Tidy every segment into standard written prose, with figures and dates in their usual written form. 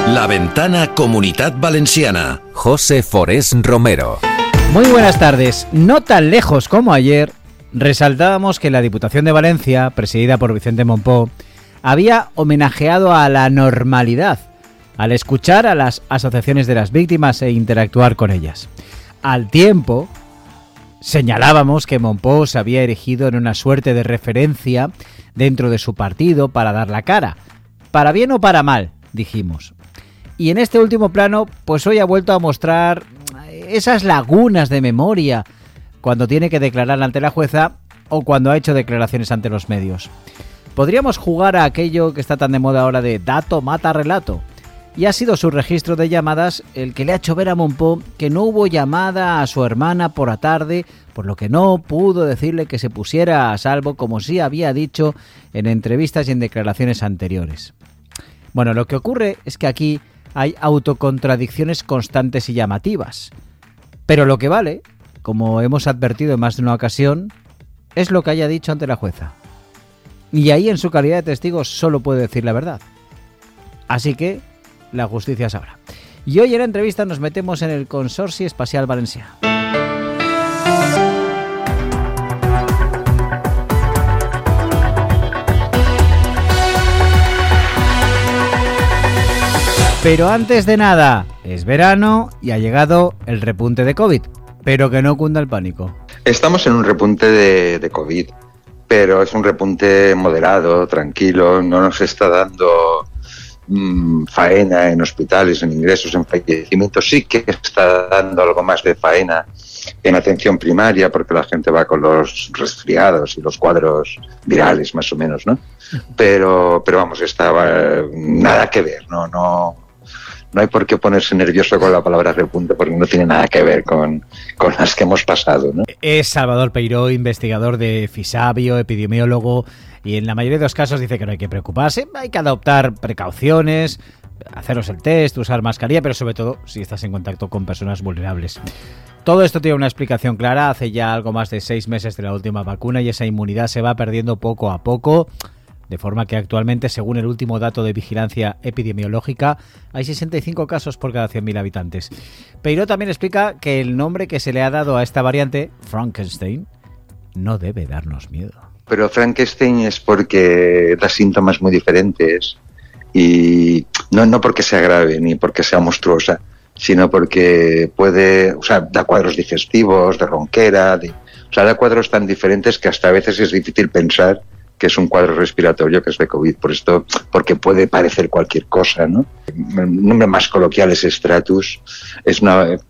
La Ventana Comunitat Valenciana. José Forés Romero. Muy buenas tardes. No tan lejos como ayer, resaltábamos que la Diputación de Valencia, presidida por Vicente Mompó, había homenajeado a la normalidad al escuchar a las asociaciones de las víctimas e interactuar con ellas. Al tiempo, señalábamos que Mompó se había erigido en una suerte de referencia dentro de su partido para dar la cara. Para bien o para mal, dijimos. Y en este último plano, pues hoy ha vuelto a mostrar esas lagunas de memoria cuando tiene que declarar ante la jueza o cuando ha hecho declaraciones ante los medios. Podríamos jugar a aquello que está tan de moda ahora de dato mata relato. Y ha sido su registro de llamadas el que le ha hecho ver a Mompó que no hubo llamada a su hermana por la tarde, por lo que no pudo decirle que se pusiera a salvo como sí había dicho en entrevistas y en declaraciones anteriores. Bueno, lo que ocurre es que aquí hay autocontradicciones constantes y llamativas. Pero lo que vale, como hemos advertido en más de una ocasión, es lo que haya dicho ante la jueza. Y ahí en su calidad de testigo solo puede decir la verdad. Así que la justicia sabrá. Y hoy en la entrevista nos metemos en el Consorci Espacial Valencià. Pero antes de nada, es verano y ha llegado el repunte de COVID, pero que no cunda el pánico. Estamos en un repunte de COVID, pero es un repunte moderado, tranquilo, no nos está dando faena en hospitales, en ingresos, en fallecimientos. Sí que está dando algo más de faena en atención primaria, porque la gente va con los resfriados y los cuadros virales, más o menos, ¿no? Pero vamos, estaba nada que ver, no hay por qué ponerse nervioso con la palabra repunte, porque no tiene nada que ver con las que hemos pasado, ¿no? Es Salvador Peiró, investigador de Fisabio, epidemiólogo, y en la mayoría de los casos dice que no hay que preocuparse, hay que adoptar precauciones, haceros el test, usar mascarilla, pero sobre todo si estás en contacto con personas vulnerables. Todo esto tiene una explicación clara. Hace ya algo más de 6 meses de la última vacuna y esa inmunidad se va perdiendo poco a poco, de forma que actualmente, según el último dato de vigilancia epidemiológica, hay 65 casos por cada 100.000 habitantes. Peiró también explica que el nombre que se le ha dado a esta variante, Frankenstein, no debe darnos miedo. Pero Frankenstein es porque da síntomas muy diferentes y no porque sea grave ni porque sea monstruosa, sino porque da cuadros digestivos, de ronquera, da cuadros tan diferentes que hasta a veces es difícil pensar que es un cuadro respiratorio, que es de COVID, porque puede parecer cualquier cosa, ¿no? El nombre más coloquial es Stratus, es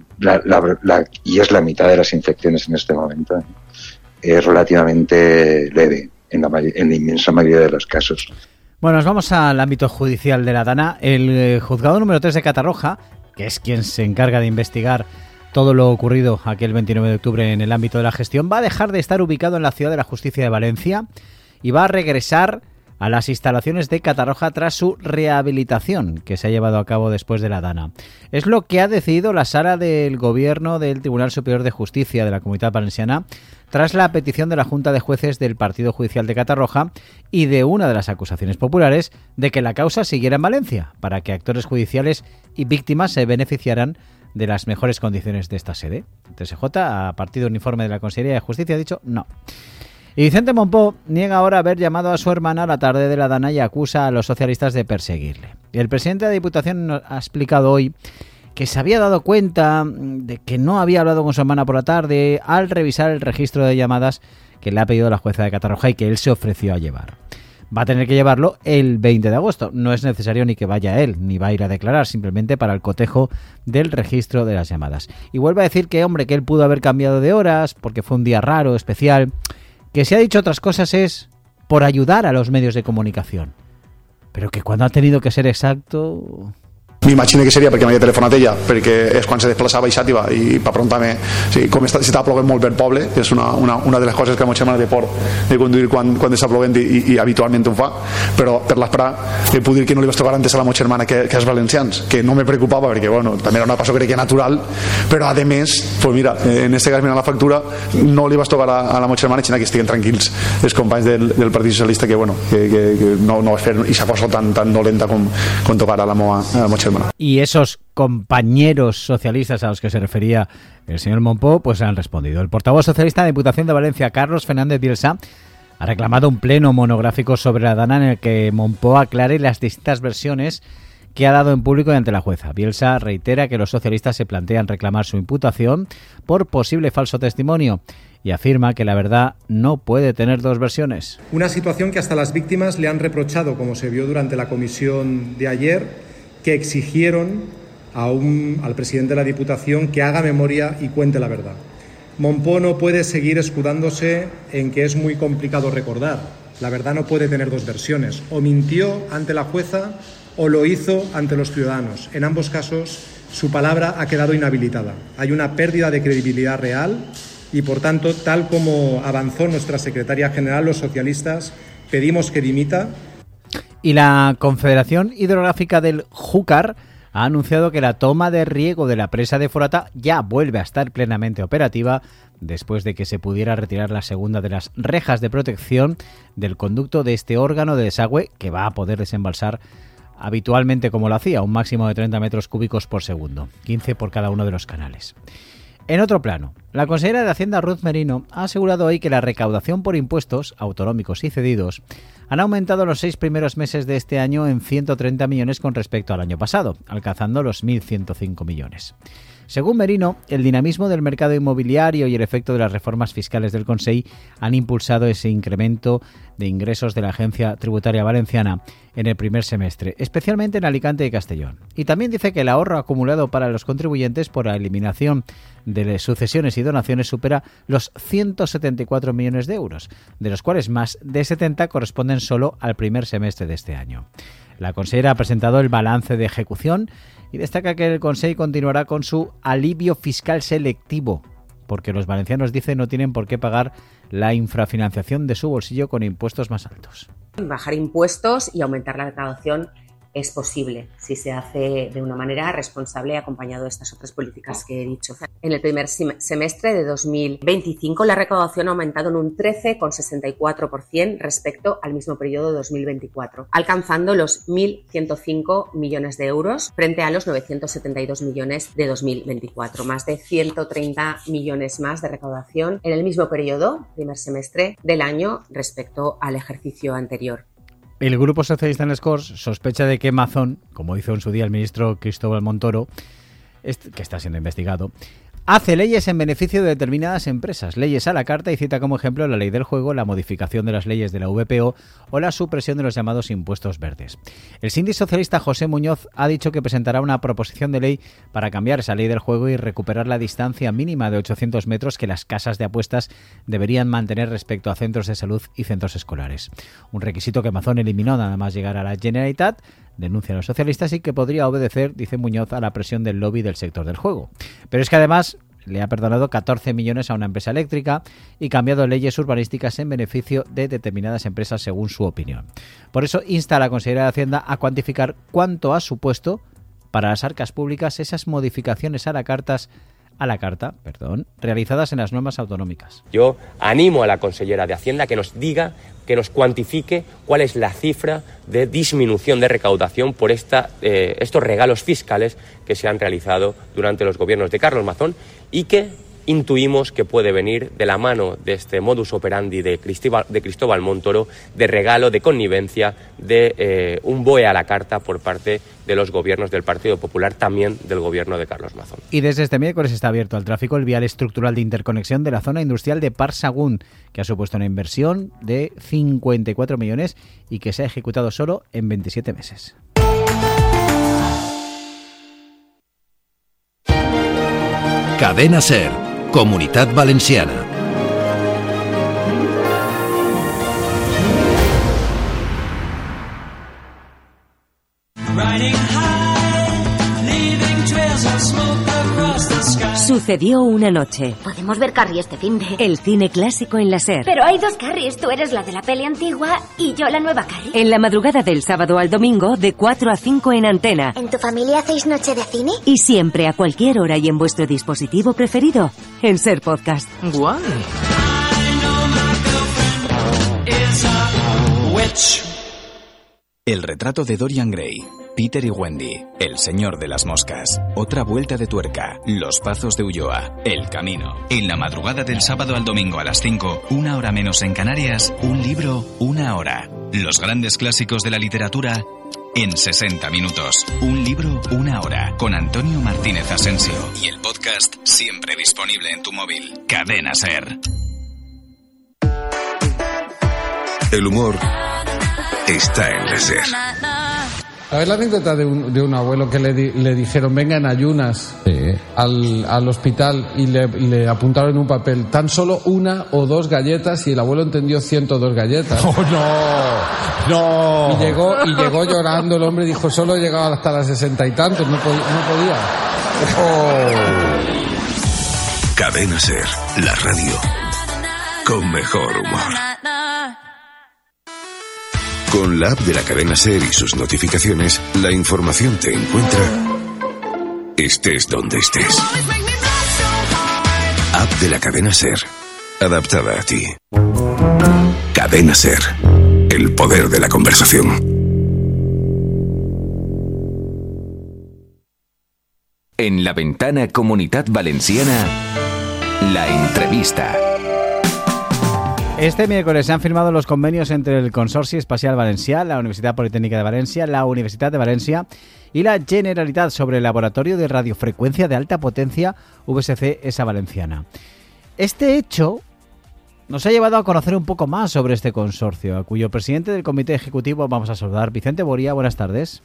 y es la mitad de las infecciones en este momento, ¿no? Es relativamente leve en la inmensa mayoría de los casos. Bueno, nos vamos al ámbito judicial de la Dana. El juzgado número 3 de Catarroja, que es quien se encarga de investigar todo lo ocurrido aquel 29 de octubre en el ámbito de la gestión, va a dejar de estar ubicado en la Ciudad de la Justicia de Valencia y va a regresar a las instalaciones de Catarroja tras su rehabilitación que se ha llevado a cabo después de la Dana. Es lo que ha decidido la Sala del Gobierno del Tribunal Superior de Justicia de la Comunitat Valenciana tras la petición de la Junta de Jueces del Partido Judicial de Catarroja y de una de las acusaciones populares de que la causa siguiera en Valencia, para que actores judiciales y víctimas se beneficiaran de las mejores condiciones de esta sede. TSJ, a partir de un informe de la Consejería de Justicia, ha dicho no. Y Vicente Mompó niega ahora haber llamado a su hermana a la tarde de la Dana y acusa a los socialistas de perseguirle. El presidente de la Diputación ha explicado hoy que se había dado cuenta de que no había hablado con su hermana por la tarde al revisar el registro de llamadas que le ha pedido la jueza de Catarroja y que él se ofreció a llevar. Va a tener que llevarlo el 20 de agosto. No es necesario ni que vaya él, ni va a ir a declarar, simplemente para el cotejo del registro de las llamadas. Y vuelve a decir que él pudo haber cambiado de horas porque fue un día raro, especial. Que se ha dicho otras cosas es por ayudar a los medios de comunicación. Pero que cuando ha tenido que ser exacto... M'imagino que seria perquè m'havia telefonat ella, perquè és quan se desplaçava a Xàtiva i per preguntar-me com estava plovent molt per poble. És una de les coses que la meva germana té por de conduir quan està plovent i habitualment ho fa, però per l'esperar puc dir que no li vaig trobar antes a la meva germana que als valencians, que no me preocupava perquè també era una cosa crec que natural, però a més, pues mira, en este cas mirant la factura no li vaig trobar a la meva germana i que estiguen tranquils els companys del Partit Socialista que no vaig fer aquesta cosa tan dolenta com tocar a la meva germana. semana. Y esos compañeros socialistas a los que se refería el señor Mompó, pues han respondido. El portavoz socialista de Diputación de Valencia, Carlos Fernández Bielsa, ha reclamado un pleno monográfico sobre la Dana en el que Mompó aclare las distintas versiones que ha dado en público y ante la jueza. Bielsa reitera que los socialistas se plantean reclamar su imputación por posible falso testimonio y afirma que la verdad no puede tener dos versiones. Una situación que hasta las víctimas le han reprochado, como se vio durante la comisión de ayer, que exigieron al presidente de la Diputación que haga memoria y cuente la verdad. Mompó no puede seguir escudándose en que es muy complicado recordar. La verdad no puede tener dos versiones. O mintió ante la jueza o lo hizo ante los ciudadanos. En ambos casos, su palabra ha quedado inhabilitada. Hay una pérdida de credibilidad real y, por tanto, tal como avanzó nuestra secretaria general, los socialistas pedimos que dimita. Y la Confederación Hidrográfica del Júcar ha anunciado que la toma de riego de la presa de Forata ya vuelve a estar plenamente operativa después de que se pudiera retirar la segunda de las rejas de protección del conducto de este órgano de desagüe que va a poder desembalsar habitualmente como lo hacía, un máximo de 30 metros cúbicos por segundo, 15 por cada uno de los canales. En otro plano, la consejera de Hacienda Ruth Merino ha asegurado hoy que la recaudación por impuestos autonómicos y cedidos han aumentado los 6 primeros meses de este año en 130 millones con respecto al año pasado, alcanzando los 1.105 millones. Según Merino, el dinamismo del mercado inmobiliario y el efecto de las reformas fiscales del Consell han impulsado ese incremento de ingresos de la Agencia Tributaria Valenciana en el primer semestre, especialmente en Alicante y Castellón. Y también dice que el ahorro acumulado para los contribuyentes por la eliminación de sucesiones y donaciones supera los 174 millones de euros, de los cuales más de 70 corresponden solo al primer semestre de este año. La consejera ha presentado el balance de ejecución y destaca que el Consell continuará con su alivio fiscal selectivo, porque los valencianos, dice, no tienen por qué pagar la infrafinanciación de su bolsillo con impuestos más altos. Bajar impuestos y aumentar la recaudación es posible si se hace de una manera responsable y acompañado de estas otras políticas que he dicho. En el primer semestre de 2025 la recaudación ha aumentado en un 13,64% respecto al mismo periodo de 2024, alcanzando los 1.105 millones de euros frente a los 972 millones de 2024, más de 130 millones más de recaudación en el mismo periodo, primer semestre del año, respecto al ejercicio anterior. El Grupo Socialista en les Corts sospecha de que Amazon, como hizo en su día el ministro Cristóbal Montoro, que está siendo investigado, hace leyes en beneficio de determinadas empresas, leyes a la carta, y cita como ejemplo la ley del juego, la modificación de las leyes de la VPO o la supresión de los llamados impuestos verdes. El síndic socialista José Muñoz ha dicho que presentará una proposición de ley para cambiar esa ley del juego y recuperar la distancia mínima de 800 metros que las casas de apuestas deberían mantener respecto a centros de salud y centros escolares. Un requisito que Amazon eliminó nada más llegar a la Generalitat, denuncian los socialistas, y que podría obedecer, dice Muñoz, a la presión del lobby del sector del juego. Pero es que además le ha perdonado 14 millones a una empresa eléctrica y cambiado leyes urbanísticas en beneficio de determinadas empresas según su opinión. Por eso insta a la consejera de Hacienda a cuantificar cuánto ha supuesto para las arcas públicas esas modificaciones a la carta, realizadas en las normas autonómicas. Yo animo a la consellera de Hacienda que nos diga, que nos cuantifique cuál es la cifra de disminución de recaudación por estos regalos fiscales que se han realizado durante los gobiernos de Carlos Mazón y que intuimos que puede venir de la mano de este modus operandi de Cristóbal Montoro, de regalo, de connivencia, de un BOE a la carta por parte de los gobiernos del Partido Popular, también del gobierno de Carlos Mazón. Y desde este miércoles está abierto al tráfico el vial estructural de interconexión de la zona industrial de Parc Sagunt, que ha supuesto una inversión de 54 millones y que se ha ejecutado solo en 27 meses. Cadena SER, Comunitat Valenciana. Sucedió una noche. Podemos ver Carrie este finde. El cine clásico en la SER. Pero hay dos Carries, tú eres la de la peli antigua y yo la nueva Carrie. En la madrugada del sábado al domingo, de 4 a 5 en Antena. ¿En tu familia hacéis noche de cine? Y siempre, a cualquier hora y en vuestro dispositivo preferido, en SER Podcast. ¡Guay! El retrato de Dorian Gray. Peter y Wendy, El Señor de las Moscas, Otra Vuelta de Tuerca, Los Pazos de Ulloa, El Camino. En la madrugada del sábado al domingo a las 5, 1 hora menos en Canarias, un libro, 1 hora. Los grandes clásicos de la literatura en 60 minutos. Un libro, 1 hora. Con Antonio Martínez Asensio. Y el podcast siempre disponible en tu móvil. Cadena SER. El humor está en la SER. A ver la anécdota de un abuelo que le dijeron venga en ayunas al hospital y le apuntaron en un papel tan solo 1 o 2 galletas y el abuelo entendió 102 galletas. ¡Oh, no! Y llegó llorando el hombre y dijo solo he llegado hasta las 60 y tantos, no podía. Oh. Cadena SER, la radio con mejor humor. Con la app de la Cadena SER y sus notificaciones, la información te encuentra estés donde estés. App de la Cadena SER, adaptada a ti. Cadena SER, el poder de la conversación. En la ventana Comunitat Valenciana, la entrevista. Este miércoles se han firmado los convenios entre el Consorci Espacial Valencià, la Universitat Politécnica de Valencia, la Universitat de Valencia y la Generalitat sobre el Laboratorio de Radiofrecuencia de Alta Potencia VSC ESA Valenciana. Este hecho nos ha llevado a conocer un poco más sobre este consorcio, a cuyo presidente del comité ejecutivo vamos a saludar. Vicente Boria, buenas tardes.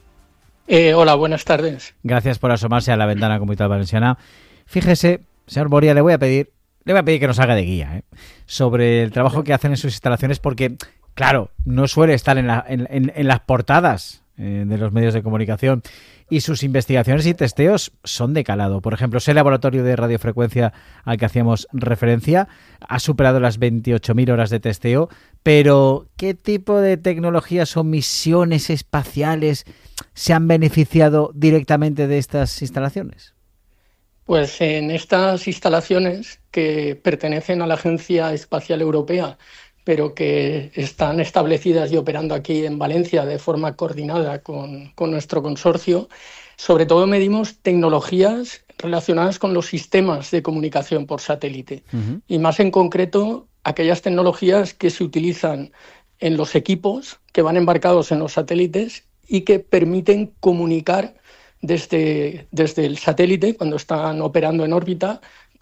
Hola, buenas tardes. Gracias por asomarse a la ventana Comunitat Valenciana. Fíjese, señor Boria, le voy a pedir que nos haga de guía sobre el trabajo que hacen en sus instalaciones, porque, claro, no suele estar en las portadas de los medios de comunicación, y sus investigaciones y testeos son de calado. Por ejemplo, ese laboratorio de radiofrecuencia al que hacíamos referencia ha superado las 28.000 horas de testeo, pero ¿qué tipo de tecnologías o misiones espaciales se han beneficiado directamente de estas instalaciones? Pues en estas instalaciones que pertenecen a la Agencia Espacial Europea, pero que están establecidas y operando aquí en Valencia de forma coordinada con nuestro consorcio, sobre todo medimos tecnologías relacionadas con los sistemas de comunicación por satélite. Y más en concreto, aquellas tecnologías que se utilizan en los equipos que van embarcados en los satélites y que permiten comunicar desde el satélite, cuando están operando en órbita,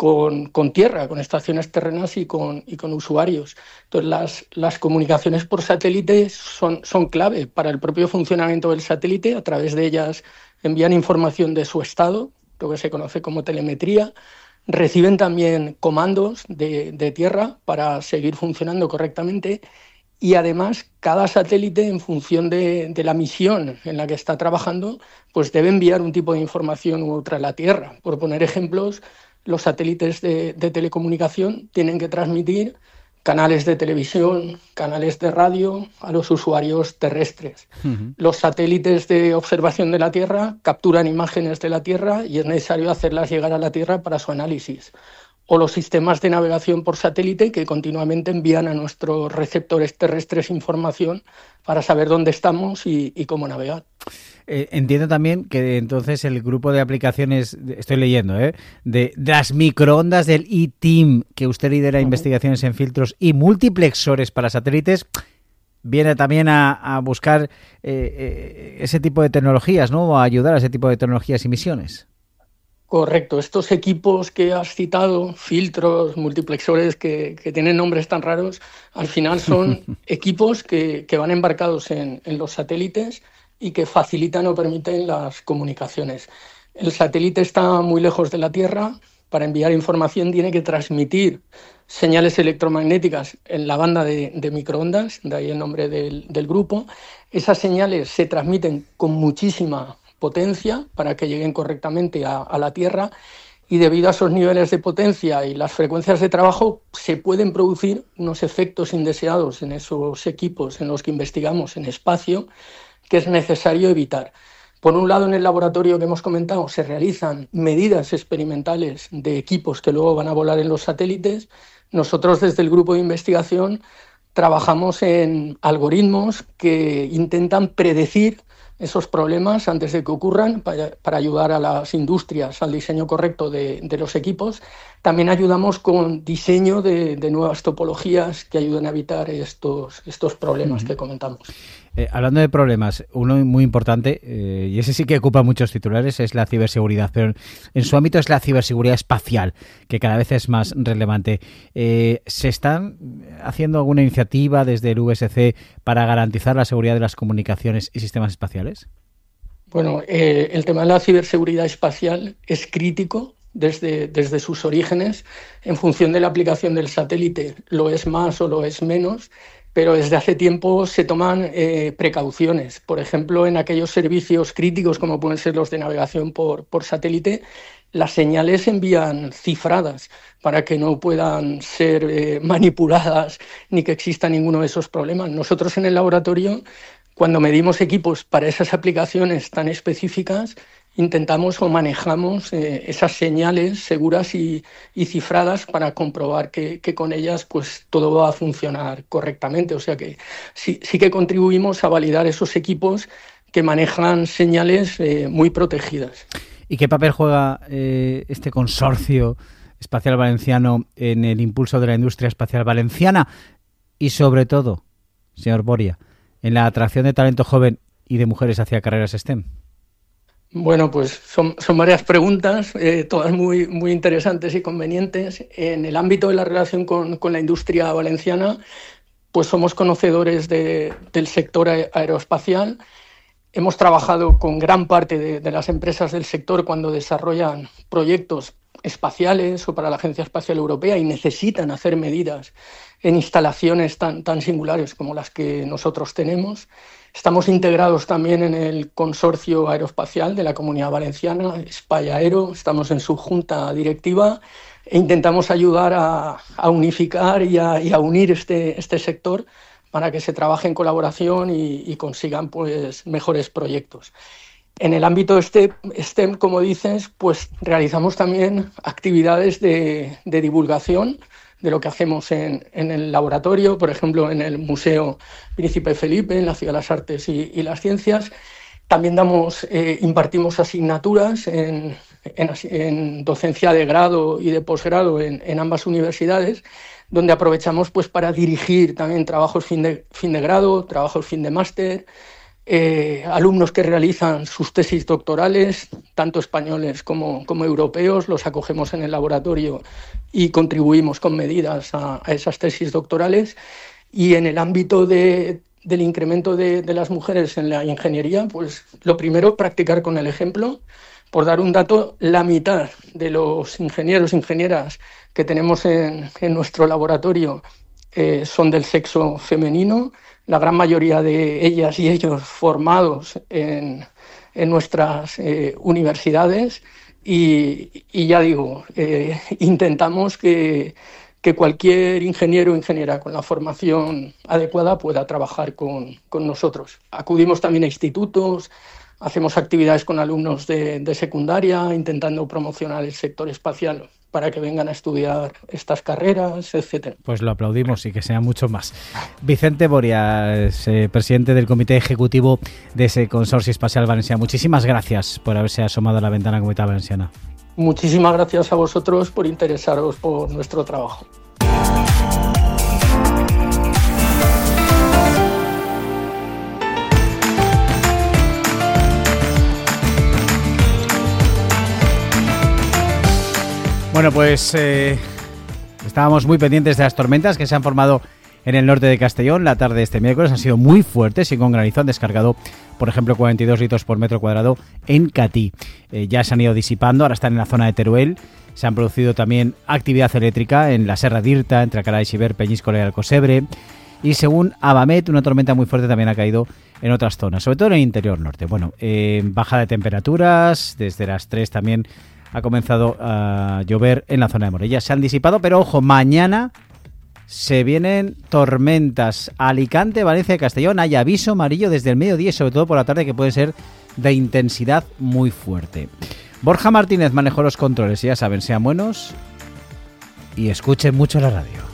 con tierra, con estaciones terrenas y con usuarios. Entonces, las comunicaciones por satélite son clave para el propio funcionamiento del satélite. A través de ellas envían información de su estado, lo que se conoce como telemetría. Reciben también comandos de tierra para seguir funcionando correctamente. Y además, cada satélite, en función de la misión en la que está trabajando, pues debe enviar un tipo de información u otra a la Tierra. Por poner ejemplos, los satélites de telecomunicación tienen que transmitir canales de televisión, canales de radio a los usuarios terrestres. Los satélites de observación de la Tierra capturan imágenes de la Tierra y es necesario hacerlas llegar a la Tierra para su análisis. O los sistemas de navegación por satélite que continuamente envían a nuestros receptores terrestres información para saber dónde estamos y cómo navegar. Entiendo también que entonces el grupo de aplicaciones, estoy leyendo, de las microondas del E-Team, que usted lidera investigaciones en filtros y multiplexores para satélites, viene también a buscar ese tipo de tecnologías, ¿no? O a ayudar a ese tipo de tecnologías y misiones. Correcto. Estos equipos que has citado, filtros, multiplexores, que tienen nombres tan raros, al final son equipos que van embarcados en los satélites y que facilitan o permiten las comunicaciones. El satélite está muy lejos de la Tierra. Para enviar información tiene que transmitir señales electromagnéticas en la banda de microondas, de ahí el nombre del grupo. Esas señales se transmiten con muchísima potencia para que lleguen correctamente a la Tierra, y debido a esos niveles de potencia y las frecuencias de trabajo se pueden producir unos efectos indeseados en esos equipos en los que investigamos en espacio, que es necesario evitar. Por un lado, en el laboratorio que hemos comentado se realizan medidas experimentales de equipos que luego van a volar en los satélites. Nosotros desde el grupo de investigación trabajamos en algoritmos que intentan predecir esos problemas antes de que ocurran para ayudar a las industrias al diseño correcto de los equipos. También ayudamos con diseño de nuevas topologías que ayuden a evitar estos problemas que comentamos. Hablando de problemas, uno muy importante, y ese sí que ocupa muchos titulares, es la ciberseguridad, pero en su ámbito es la ciberseguridad espacial, que cada vez es más relevante. ¿Se están haciendo alguna iniciativa desde el VSC para garantizar la seguridad de las comunicaciones y sistemas espaciales? Bueno, el tema de la ciberseguridad espacial es crítico desde sus orígenes. En función de la aplicación del satélite, lo es más o lo es menos, pero desde hace tiempo se toman precauciones. Por ejemplo, en aquellos servicios críticos como pueden ser los de navegación por satélite, las señales se envían cifradas para que no puedan ser manipuladas ni que exista ninguno de esos problemas. Nosotros en el laboratorio, cuando medimos equipos para esas aplicaciones tan específicas, intentamos o manejamos esas señales seguras y cifradas para comprobar que con ellas pues todo va a funcionar correctamente. O sea que sí que contribuimos a validar esos equipos que manejan señales muy protegidas. ¿Y qué papel juega este consorcio espacial valenciano en el impulso de la industria espacial valenciana? Y sobre todo, señor Boria, en la atracción de talento joven y de mujeres hacia carreras STEM. Bueno, pues son varias preguntas, todas muy, muy interesantes y convenientes. En el ámbito de la relación con la industria valenciana, pues somos conocedores del sector aeroespacial. Hemos trabajado con gran parte de las empresas del sector cuando desarrollan proyectos espaciales o para la Agencia Espacial Europea y necesitan hacer medidas en instalaciones tan singulares como las que nosotros tenemos. Estamos integrados también en el consorcio aeroespacial de la Comunidad Valenciana, Espayaero. Estamos en su junta directiva e intentamos ayudar a unificar y a unir este sector para que se trabaje en colaboración y consigan pues mejores proyectos. En el ámbito STEM, como dices, pues realizamos también actividades de divulgación de lo que hacemos en el laboratorio, por ejemplo, en el Museo Príncipe Felipe, en la Ciudad de las Artes y las Ciencias. También impartimos asignaturas en docencia de grado y de posgrado en ambas universidades, donde aprovechamos pues para dirigir también trabajos fin de grado, trabajos fin de máster, alumnos que realizan sus tesis doctorales, tanto españoles como europeos, los acogemos en el laboratorio y contribuimos con medidas a esas tesis doctorales. Y en el ámbito del incremento de las mujeres en la ingeniería, pues lo primero, practicar con el ejemplo. Por dar un dato, la mitad de los ingenieros e ingenieras que tenemos en nuestro laboratorio son del sexo femenino, la gran mayoría de ellas y ellos formados en nuestras universidades y ya digo, intentamos que cualquier ingeniero o ingeniera con la formación adecuada pueda trabajar con nosotros. Acudimos también a institutos, hacemos actividades con alumnos de secundaria, intentando promocionar el sector espacial para que vengan a estudiar estas carreras, etcétera. Pues lo aplaudimos y que sea mucho más. Vicente Boria, presidente del Comité Ejecutivo de ese Consorcio Espacial Valenciano. Muchísimas gracias por haberse asomado a la ventana Comunidad Valenciana. Muchísimas gracias a vosotros por interesaros por nuestro trabajo. Bueno, pues estábamos muy pendientes de las tormentas que se han formado en el norte de Castellón la tarde de este miércoles. Han sido muy fuertes y con granizo han descargado, por ejemplo, 42 litros por metro cuadrado en Catí. Ya se han ido disipando, ahora están en la zona de Teruel. Se han producido también actividad eléctrica en la Serra d'Irta, entre Alcalá de Xiver, Peñíscola y Alcosebre. Y según Abamet, una tormenta muy fuerte también ha caído en otras zonas, sobre todo en el interior norte. Bueno, baja de temperaturas, desde las 3 también ha comenzado a llover en la zona de Morella. Se han disipado, pero ojo, mañana se vienen tormentas. Alicante, Valencia y Castellón. Hay aviso amarillo desde el mediodía y sobre todo por la tarde, que puede ser de intensidad muy fuerte. Borja Martínez manejó los controles y ya saben, sean buenos y escuchen mucho la radio.